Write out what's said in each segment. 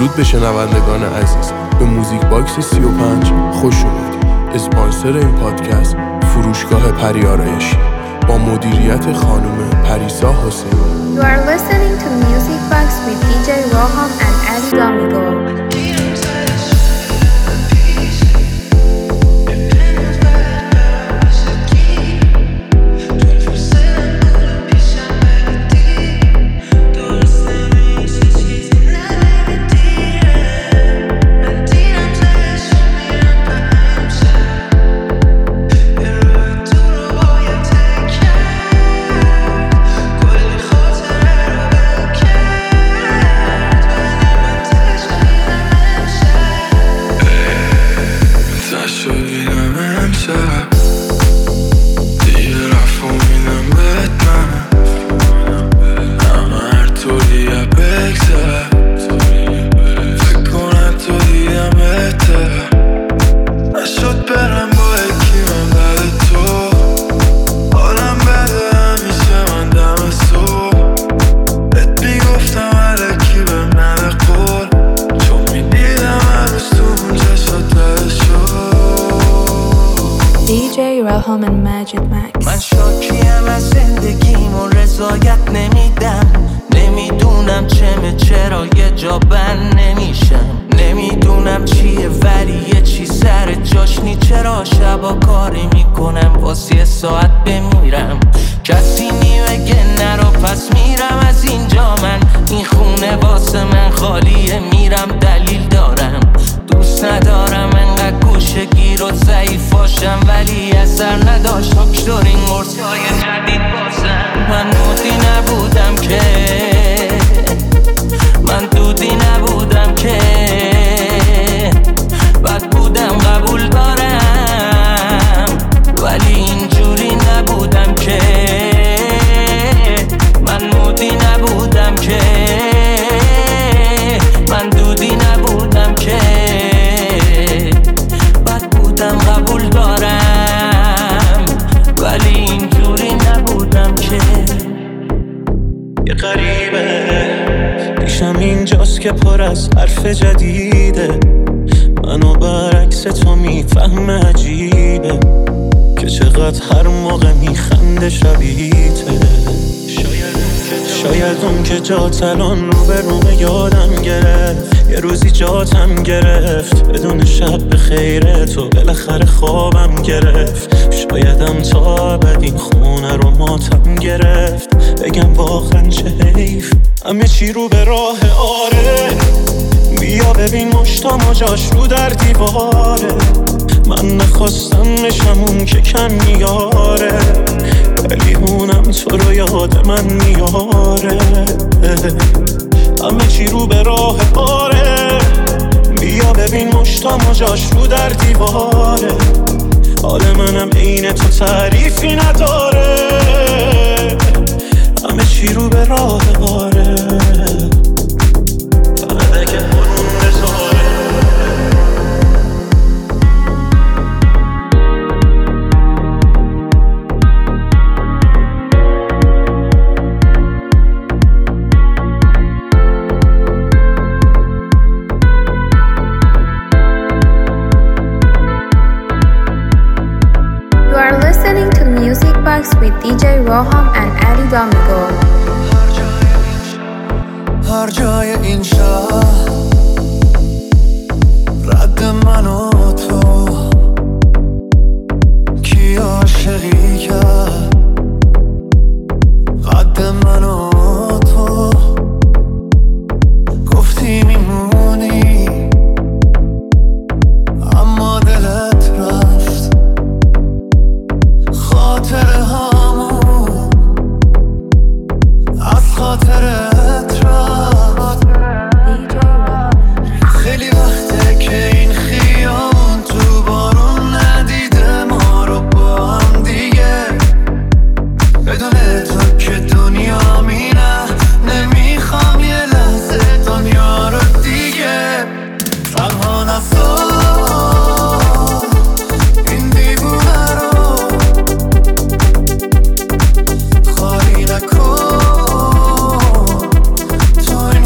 درود به شنوندگان عزیز. به موزیک باکس 35 خوش اومدید. اسپانسر این پادکست فروشگاه پریارایشی با مدیریت خانم پریسا حسینی. You are listening to Music Box with DJ Roham and Ali Domingo. Roham and Magic Max. من شاکیم از زندگیم و رضایت نمیدم. نمیدونم چرا یه جا بند نمیشم. نمیدونم چیه ولی یه چی سر جاش نی. چرا شبا کاری میکنم واسه یه ساعت بمیرم. کسی بگه نرو پس میرم از اینجا. من این خونه واسه من خالیه. میرم دلیل دارم. دوست ندارم انقدر گوشه گیر و ضعیف باشم ولی اثر نداشت دکترین قرصای جدید بازم. من دودی نبودم که بد بودم قبول دارم ولی اینجوری نبودم که من مودی نبودم که من دودی نبودم که بد بودم قبول دارم ولی اینجوری نبودم که. یه غریبه پیشم اینجاست که پر از حرف جدیده. منو برعکس تو میفهمه عجیبه که چقدر هر موقع میخنده شبیته. شاید اون که جات الان رو به رومه یادم گرفت. یه روزی جاتم گرفت بدون شب به خیره تو بالاخره خوابم گرفت. شایدم تا ابد این خونه رو ماتم گرفت. بگم واقعا چه حیف همه چی رو به راه آره. بیا ببین مشتام و جاش رو در دیواره. من نخواستم نشم اون که کم میاره ولی اونم تو رو یاد من میاره. همه چی رو به راه آره. بیا ببین مشتام و جاش رو در دیواره. حال منم عین تو تعریفی نداره. همه چی رو به راه آره. فقط که خودم بذاره. You are listening to Music Box with DJ Roham and Ali Domingo. هر جای این شهر رد من و تو کی عاشقی کرد قد من و تو. گفتی میمونی اما دلت رفت. خاطر همون از خاطرت خیلی وقته که این خیابون تو بارون ندیده ما رو با هم دیگه. بدون تو که دنیا میره نمیخوام یه لحظه دنیا رو دیگه. تنها نسا این دیوونه رو خالی نکن. تو این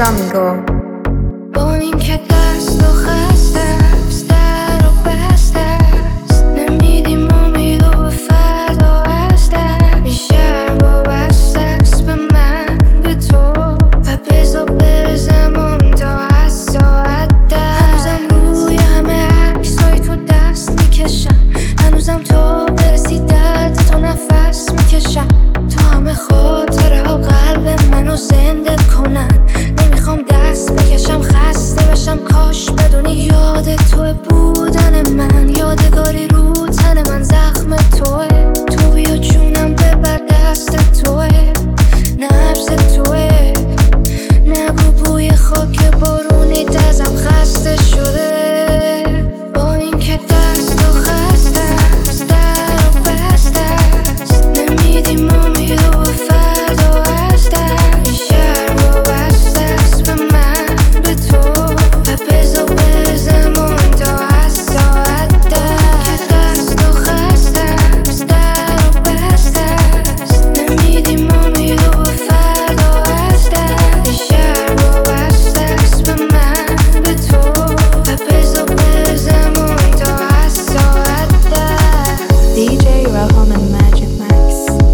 Domingo. با این که دست و خسته است در و بسته است نمیدیم امید و به فردا هسته بیشتر وابسته است به من به تو و بذار بره زمان تا از ساعت ده هنوزم روی همه عکسای تو دست میکشم هنوزم تو برسی درد تو نفس میکشم تو همه خاطره ها قلب منو زنده کنن نمیخوام دست بکشم خسته بشم کاش بدونی یاد توه بودن من یادگاری رو تن من زخم توه تو بیا جونم ببر دست توه نبض توه نگو بوی خاک بارونی دزم خسته شده با این که دست و خسته است در و بسته است نمیدیم امید و فردا هسته بیشتر وابسته است به من به تو و بذار بره زمان تا از ساعت ده که دست و خسته است در و بسته است نمیدیم امید و فردا هسته بیشتر وابسته است به من به تو و بذار بره زمان تا از ساعت ده DJ Roham and Magic Max.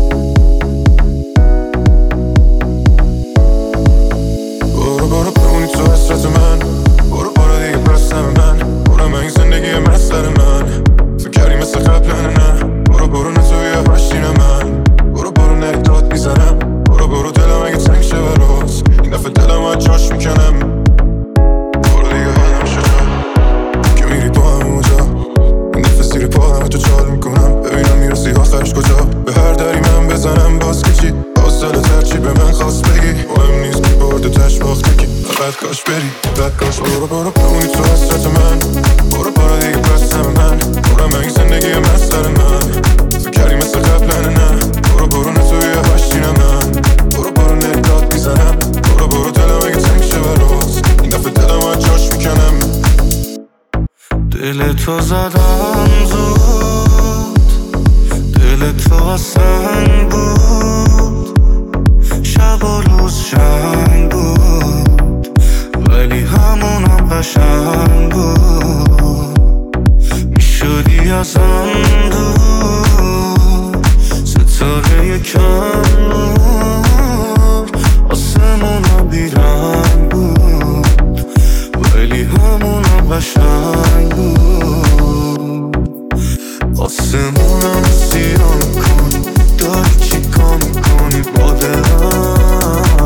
برو برو بمونی تو حسرت من برو برو دیگه پرستم من برو من این زندگی مستر من فکر کردی مثل قبل نه برو برو نه توی آشتی نه من برو برو نری داد میزنم برو برو دلم اگه تنگ شه براز این دفعه دلم از جاش میکنم برو دیگه آدم شجا که میری با هم اونجا این دفعه زیر پا همه تو چال میکنم ببینم میرسی آخرش کجا به هر دری من بزنم باز که چی حاصل ترچی به من خواست بگی مهم نیست که برده تش باخته که فقط کاش بری فقط کاش برو برو بمونی تو حسرت من برو برو دیگه پرستم من برو من این زندگی مستر من فکر کردی مثل قبل نه برو برو نه توی آشتی نه من برو برو نری داد میزنم برو برو دلم اگه تنگ شه براز این دفعه دلم از جاش میکنم دل تو زدم زود دل تو اصلا بود شب و روز شنگ بود ولی همونم قشنگ بود میشدی ازم دور ستاره کم بود آسمونم بیرنگ بود ولی همونم قشنگ بود آسمونم سیاه میکنی داری چی کار میکنی با دلم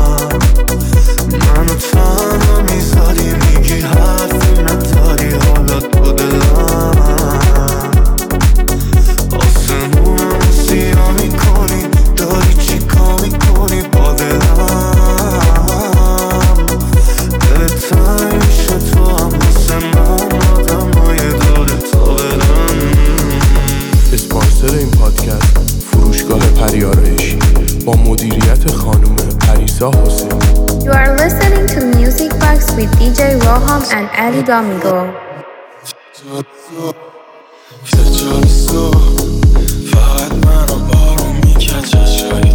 منو تنها میذاری میگی حرفی نداری حالت با دلم آسمونم سیاه میکنی داری چی کار میکنی با دلم دلت تنگ میشه تو هم واسه من آدم های داره تا برم اسپانسر این پادکست فروشگاه پری آرایشی با مدیریت خانم پریسا حسینی. You are listening to Music Box with DJ Roham and Ali Domingo. فقط منو بارون میکشه شایی